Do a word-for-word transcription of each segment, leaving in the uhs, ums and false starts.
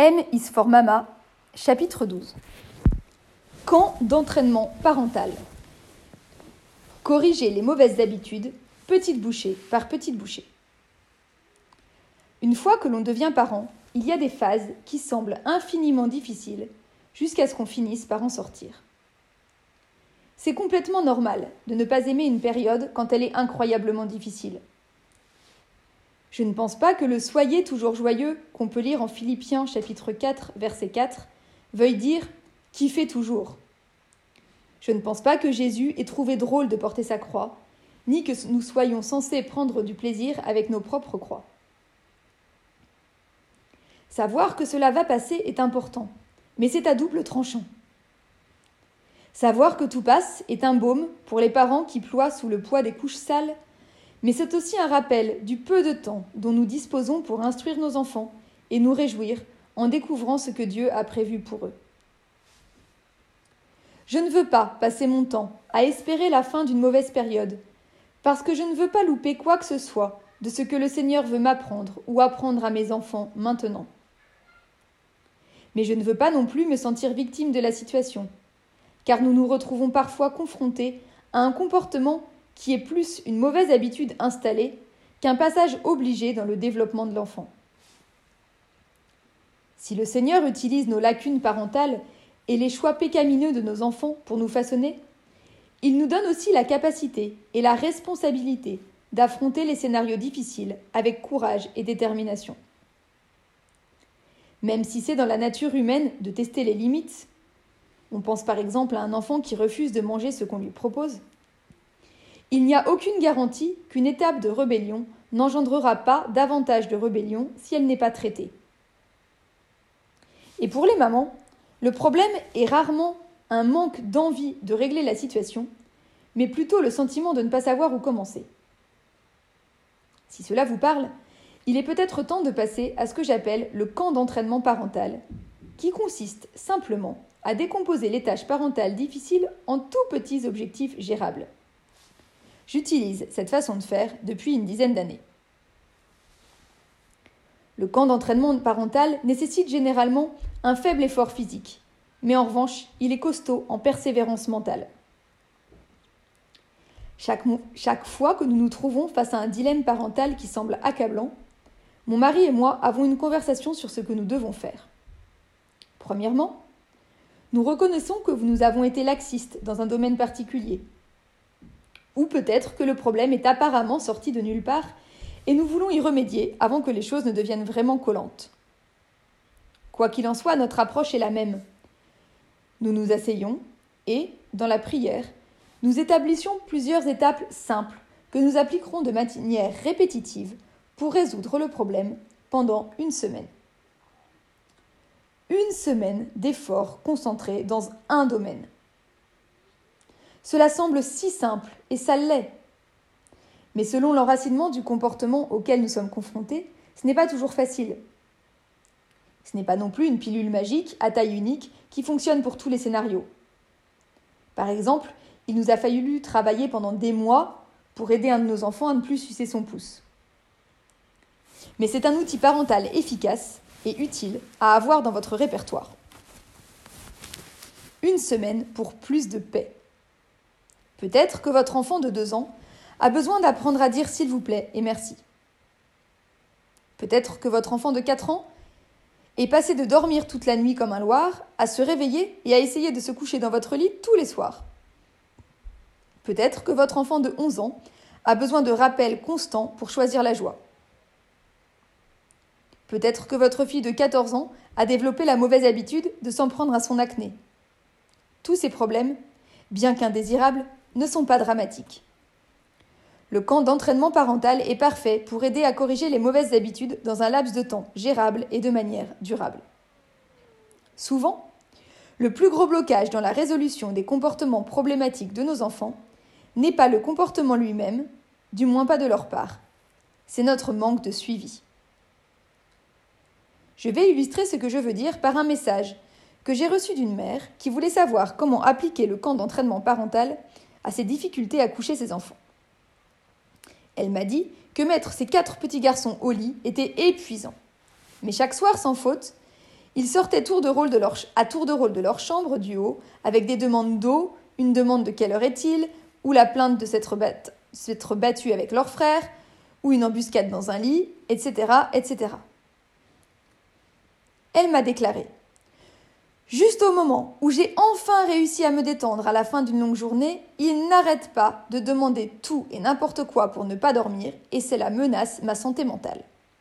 M is for Mama, chapitre douze. Camp d'entraînement parental. Corriger les mauvaises habitudes, petite bouchée par petite bouchée. Une fois que l'on devient parent, il y a des phases qui semblent infiniment difficiles jusqu'à ce qu'on finisse par en sortir. C'est complètement normal de ne pas aimer une période quand elle est incroyablement difficile. Je ne pense pas que le « soyez toujours joyeux » qu'on peut lire en Philippiens chapitre quatre, verset quatre, veuille dire « kiffez toujours ». Je ne pense pas que Jésus ait trouvé drôle de porter sa croix, ni que nous soyons censés prendre du plaisir avec nos propres croix. Savoir que cela va passer est important, mais c'est à double tranchant. Savoir que tout passe est un baume pour les parents qui ploient sous le poids des couches sales, mais c'est aussi un rappel du peu de temps dont nous disposons pour instruire nos enfants et nous réjouir en découvrant ce que Dieu a prévu pour eux. Je ne veux pas passer mon temps à espérer la fin d'une mauvaise période, parce que je ne veux pas louper quoi que ce soit de ce que le Seigneur veut m'apprendre ou apprendre à mes enfants maintenant. Mais je ne veux pas non plus me sentir victime de la situation, car nous nous retrouvons parfois confrontés à un comportement qui est plus une mauvaise habitude installée qu'un passage obligé dans le développement de l'enfant. Si le Seigneur utilise nos lacunes parentales et les choix pécamineux de nos enfants pour nous façonner, il nous donne aussi la capacité et la responsabilité d'affronter les scénarios difficiles avec courage et détermination. Même si c'est dans la nature humaine de tester les limites, on pense par exemple à un enfant qui refuse de manger ce qu'on lui propose, il n'y a aucune garantie qu'une étape de rébellion n'engendrera pas davantage de rébellion si elle n'est pas traitée. Et pour les mamans, le problème est rarement un manque d'envie de régler la situation, mais plutôt le sentiment de ne pas savoir où commencer. Si cela vous parle, il est peut-être temps de passer à ce que j'appelle le camp d'entraînement parental, qui consiste simplement à décomposer les tâches parentales difficiles en tout petits objectifs gérables. J'utilise cette façon de faire depuis une dizaine d'années. Le camp d'entraînement parental nécessite généralement un faible effort physique, mais en revanche, il est costaud en persévérance mentale. Chaque, chaque fois que nous nous trouvons face à un dilemme parental qui semble accablant, mon mari et moi avons une conversation sur ce que nous devons faire. Premièrement, nous reconnaissons que nous avons été laxistes dans un domaine particulier. Ou peut-être que le problème est apparemment sorti de nulle part et nous voulons y remédier avant que les choses ne deviennent vraiment collantes. Quoi qu'il en soit, notre approche est la même. Nous nous asseyons et, dans la prière, nous établissions plusieurs étapes simples que nous appliquerons de manière répétitive pour résoudre le problème pendant une semaine. Une semaine d'efforts concentrés dans un domaine. Cela semble si simple, et ça l'est. Mais selon l'enracinement du comportement auquel nous sommes confrontés, ce n'est pas toujours facile. Ce n'est pas non plus une pilule magique à taille unique qui fonctionne pour tous les scénarios. Par exemple, il nous a fallu travailler pendant des mois pour aider un de nos enfants à ne plus sucer son pouce. Mais c'est un outil parental efficace et utile à avoir dans votre répertoire. Une semaine pour plus de paix. Peut-être que votre enfant de deux ans a besoin d'apprendre à dire « s'il vous plaît » et « merci ». Peut-être que votre enfant de quatre ans est passé de dormir toute la nuit comme un loir à se réveiller et à essayer de se coucher dans votre lit tous les soirs. Peut-être que votre enfant de onze ans a besoin de rappels constants pour choisir la joie. Peut-être que votre fille de quatorze ans a développé la mauvaise habitude de s'en prendre à son acné. Tous ces problèmes, bien qu'indésirables, ne sont pas dramatiques. Le camp d'entraînement parental est parfait pour aider à corriger les mauvaises habitudes dans un laps de temps gérable et de manière durable. Souvent, le plus gros blocage dans la résolution des comportements problématiques de nos enfants n'est pas le comportement lui-même, du moins pas de leur part. C'est notre manque de suivi. Je vais illustrer ce que je veux dire par un message que j'ai reçu d'une mère qui voulait savoir comment appliquer le camp d'entraînement parental à ses difficultés à coucher ses enfants. Elle m'a dit que mettre ses quatre petits garçons au lit était épuisant. Mais chaque soir, sans faute, Ils sortaient tour de rôle de leur, à tour de rôle de leur chambre du haut, avec des demandes d'eau, une demande de quelle heure est-il, ou la plainte de s'être, bat, s'être battu avec leur frère, ou une embuscade dans un lit, et cetera, et cetera. Elle m'a déclaré « Juste au moment où j'ai enfin réussi à me détendre à la fin d'une longue journée, il n'arrête pas de demander tout et n'importe quoi pour ne pas dormir, et cela menace ma santé mentale. »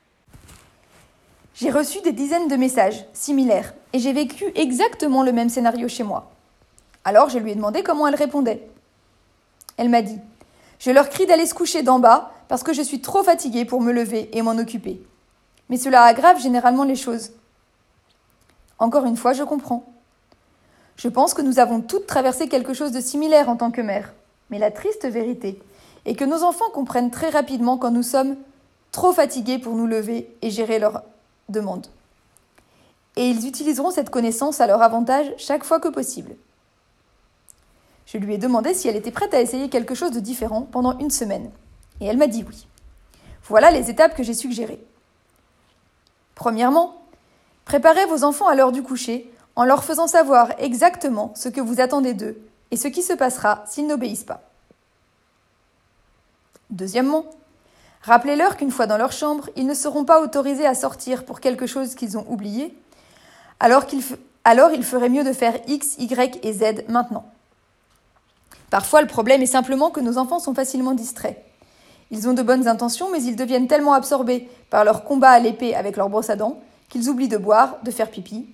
J'ai reçu des dizaines de messages similaires, et j'ai vécu exactement le même scénario chez moi. Alors je lui ai demandé comment elle répondait. Elle m'a dit « Je leur crie d'aller se coucher d'en bas parce que je suis trop fatiguée pour me lever et m'en occuper. Mais cela aggrave généralement les choses. » Encore une fois, je comprends. Je pense que nous avons toutes traversé quelque chose de similaire en tant que mères. Mais la triste vérité est que nos enfants comprennent très rapidement quand nous sommes trop fatigués pour nous lever et gérer leurs demandes. Et ils utiliseront cette connaissance à leur avantage chaque fois que possible. Je lui ai demandé si elle était prête à essayer quelque chose de différent pendant une semaine. Et elle m'a dit oui. Voilà les étapes que j'ai suggérées. Premièrement, préparez vos enfants à l'heure du coucher en leur faisant savoir exactement ce que vous attendez d'eux et ce qui se passera s'ils n'obéissent pas. Deuxièmement, rappelez-leur qu'une fois dans leur chambre, ils ne seront pas autorisés à sortir pour quelque chose qu'ils ont oublié, alors, qu'il f... alors il ferait mieux de faire X, Y et Z maintenant. Parfois, le problème est simplement que nos enfants sont facilement distraits. Ils ont de bonnes intentions, mais ils deviennent tellement absorbés par leur combat à l'épée avec leur brosse à dents qu'ils oublient de boire, de faire pipi.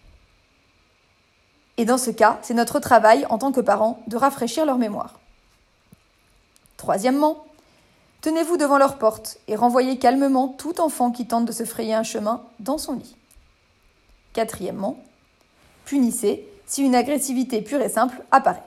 Et dans ce cas, c'est notre travail, en tant que parents, de rafraîchir leur mémoire. Troisièmement, tenez-vous devant leur porte et renvoyez calmement tout enfant qui tente de se frayer un chemin dans son lit. Quatrièmement, punissez si une agressivité pure et simple apparaît.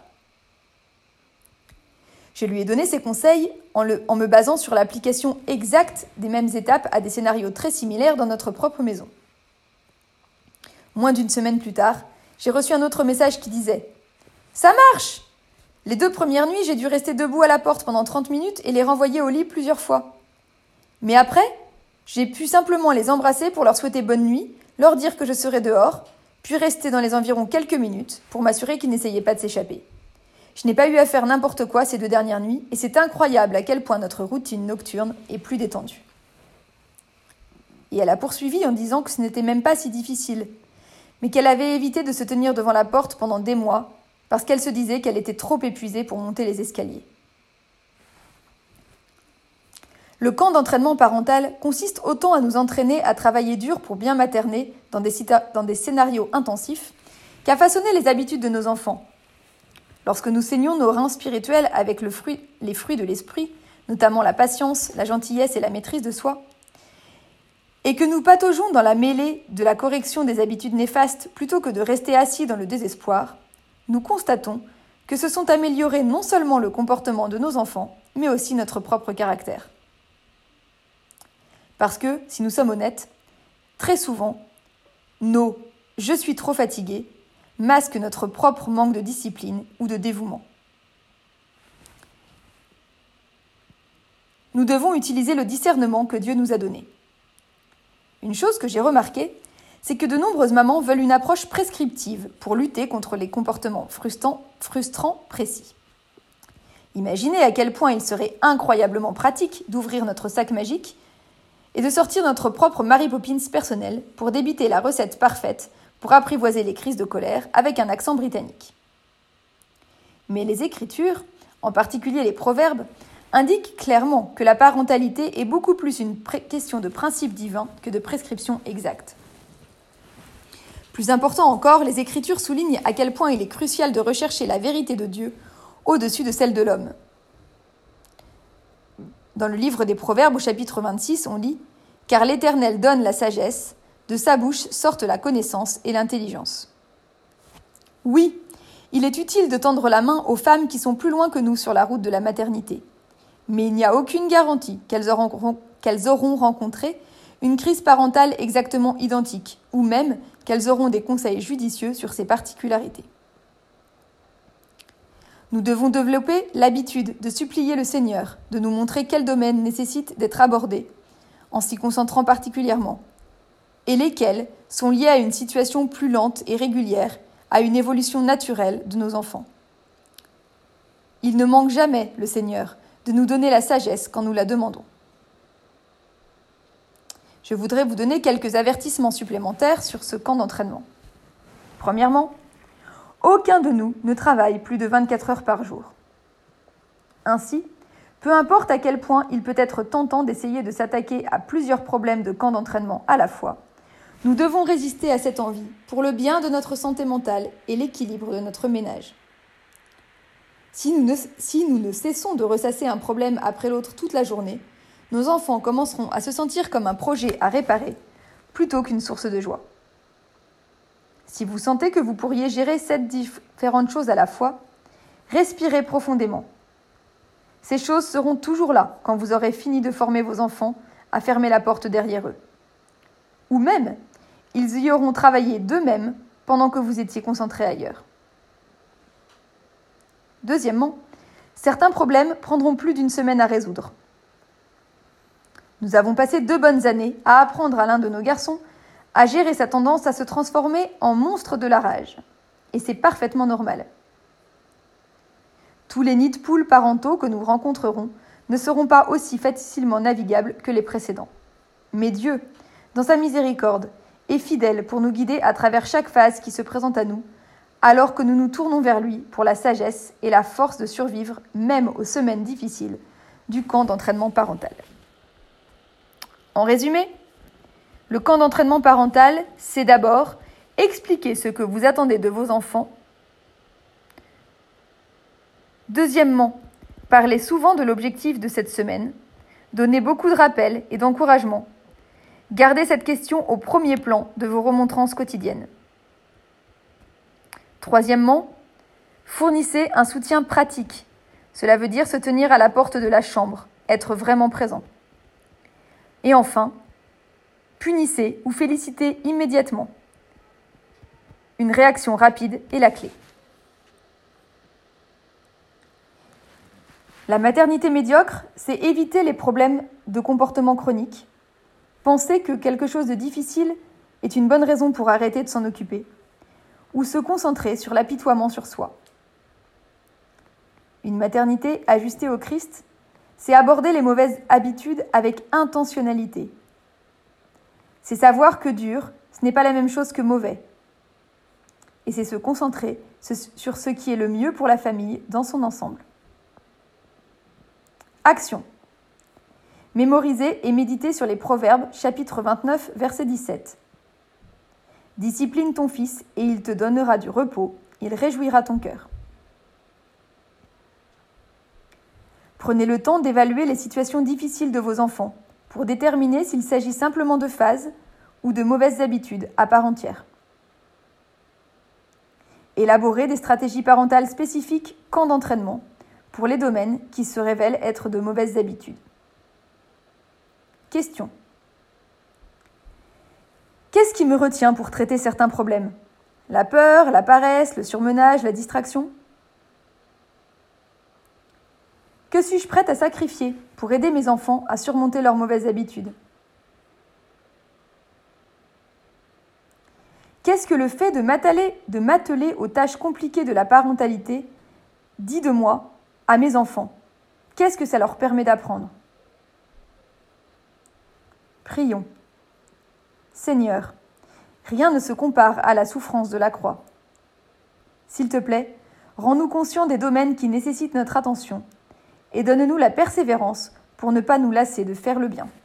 Je lui ai donné ces conseils en, le, en me basant sur l'application exacte des mêmes étapes à des scénarios très similaires dans notre propre maison. Moins d'une semaine plus tard, j'ai reçu un autre message qui disait « Ça marche ! Les deux premières nuits, j'ai dû rester debout à la porte pendant trente minutes et les renvoyer au lit plusieurs fois. Mais après, j'ai pu simplement les embrasser pour leur souhaiter bonne nuit, leur dire que je serais dehors, puis rester dans les environs quelques minutes pour m'assurer qu'ils n'essayaient pas de s'échapper. Je n'ai pas eu à faire n'importe quoi ces deux dernières nuits et c'est incroyable à quel point notre routine nocturne est plus détendue. » Et elle a poursuivi en disant que ce n'était même pas si difficile, mais qu'elle avait évité de se tenir devant la porte pendant des mois parce qu'elle se disait qu'elle était trop épuisée pour monter les escaliers. Le camp d'entraînement parental consiste autant à nous entraîner à travailler dur pour bien materner dans des, dans des scénarios intensifs qu'à façonner les habitudes de nos enfants. Lorsque nous saignons nos reins spirituels avec le fruit, les fruits de l'esprit, notamment la patience, la gentillesse et la maîtrise de soi, et que nous pataugeons dans la mêlée de la correction des habitudes néfastes plutôt que de rester assis dans le désespoir, nous constatons que se sont améliorés non seulement le comportement de nos enfants, mais aussi notre propre caractère. Parce que, si nous sommes honnêtes, très souvent, nos « je suis trop fatigué » masquent notre propre manque de discipline ou de dévouement. Nous devons utiliser le discernement que Dieu nous a donné. Une chose que j'ai remarquée, c'est que de nombreuses mamans veulent une approche prescriptive pour lutter contre les comportements frustrants, frustrants précis. Imaginez à quel point il serait incroyablement pratique d'ouvrir notre sac magique et de sortir notre propre Mary Poppins personnel pour débiter la recette parfaite pour apprivoiser les crises de colère avec un accent britannique. Mais les Écritures, en particulier les Proverbes, indiquent clairement que la parentalité est beaucoup plus une pré- question de principe divin que de prescription exacte. Plus important encore, les Écritures soulignent à quel point il est crucial de rechercher la vérité de Dieu au-dessus de celle de l'homme. Dans le livre des Proverbes, au chapitre vingt-six, on lit « Car l'Éternel donne la sagesse, de sa bouche sortent la connaissance et l'intelligence. » Oui, il est utile de tendre la main aux femmes qui sont plus loin que nous sur la route de la maternité. Mais il n'y a aucune garantie qu'elles auront, qu'elles auront rencontré une crise parentale exactement identique, ou même qu'elles auront des conseils judicieux sur ses particularités. Nous devons développer l'habitude de supplier le Seigneur, de nous montrer quel domaine nécessite d'être abordé, en s'y concentrant particulièrement, et lesquels sont liés à une situation plus lente et régulière, à une évolution naturelle de nos enfants. Il ne manque jamais, le Seigneur, de nous donner la sagesse quand nous la demandons. Je voudrais vous donner quelques avertissements supplémentaires sur ce camp d'entraînement. Premièrement, aucun de nous ne travaille plus de vingt-quatre heures par jour. Ainsi, peu importe à quel point il peut être tentant d'essayer de s'attaquer à plusieurs problèmes de camp d'entraînement à la fois, nous devons résister à cette envie pour le bien de notre santé mentale et l'équilibre de notre ménage. Si nous, ne, si nous ne cessons de ressasser un problème après l'autre toute la journée, nos enfants commenceront à se sentir comme un projet à réparer, plutôt qu'une source de joie. Si vous sentez que vous pourriez gérer sept différentes choses à la fois, respirez profondément. Ces choses seront toujours là quand vous aurez fini de former vos enfants à fermer la porte derrière eux. Ou même, ils y auront travaillé d'eux-mêmes pendant que vous étiez concentrés ailleurs. Deuxièmement, certains problèmes prendront plus d'une semaine à résoudre. Nous avons passé deux bonnes années à apprendre à l'un de nos garçons à gérer sa tendance à se transformer en monstre de la rage. Et c'est parfaitement normal. Tous les nids de poules parentaux que nous rencontrerons ne seront pas aussi facilement navigables que les précédents. Mais Dieu, dans sa miséricorde, est fidèle pour nous guider à travers chaque phase qui se présente à nous, alors que nous nous tournons vers lui pour la sagesse et la force de survivre, même aux semaines difficiles, du camp d'entraînement parental. En résumé, le camp d'entraînement parental, c'est d'abord expliquer ce que vous attendez de vos enfants. Deuxièmement, parlez souvent de l'objectif de cette semaine. Donnez beaucoup de rappels et d'encouragements. Gardez cette question au premier plan de vos remontrances quotidiennes. Troisièmement, fournissez un soutien pratique. Cela veut dire se tenir à la porte de la chambre, être vraiment présent. Et enfin, punissez ou félicitez immédiatement. Une réaction rapide est la clé. La maternité médiocre, c'est éviter les problèmes de comportement chronique, penser que quelque chose de difficile est une bonne raison pour arrêter de s'en occuper, ou se concentrer sur l'apitoiement sur soi. Une maternité ajustée au Christ, c'est aborder les mauvaises habitudes avec intentionnalité. C'est savoir que dur, ce n'est pas la même chose que mauvais. Et c'est se concentrer sur ce qui est le mieux pour la famille dans son ensemble. Action. Mémorisez et méditez sur les Proverbes, chapitre vingt-neuf, verset dix-sept. Discipline ton fils et il te donnera du repos, il réjouira ton cœur. Prenez le temps d'évaluer les situations difficiles de vos enfants pour déterminer s'il s'agit simplement de phases ou de mauvaises habitudes à part entière. Élaborez des stratégies parentales spécifiques camp d'entraînement pour les domaines qui se révèlent être de mauvaises habitudes. Question. Qu'est-ce qui me retient pour traiter certains problèmes ? La peur, la paresse, le surmenage, la distraction ? Que suis-je prête à sacrifier pour aider mes enfants à surmonter leurs mauvaises habitudes ? Qu'est-ce que le fait de m'atteler, de m'atteler aux tâches compliquées de la parentalité dit de moi à mes enfants ? Qu'est-ce que ça leur permet d'apprendre ? Prions. Seigneur, rien ne se compare à la souffrance de la croix. S'il te plaît, rends-nous conscients des domaines qui nécessitent notre attention et donne-nous la persévérance pour ne pas nous lasser de faire le bien.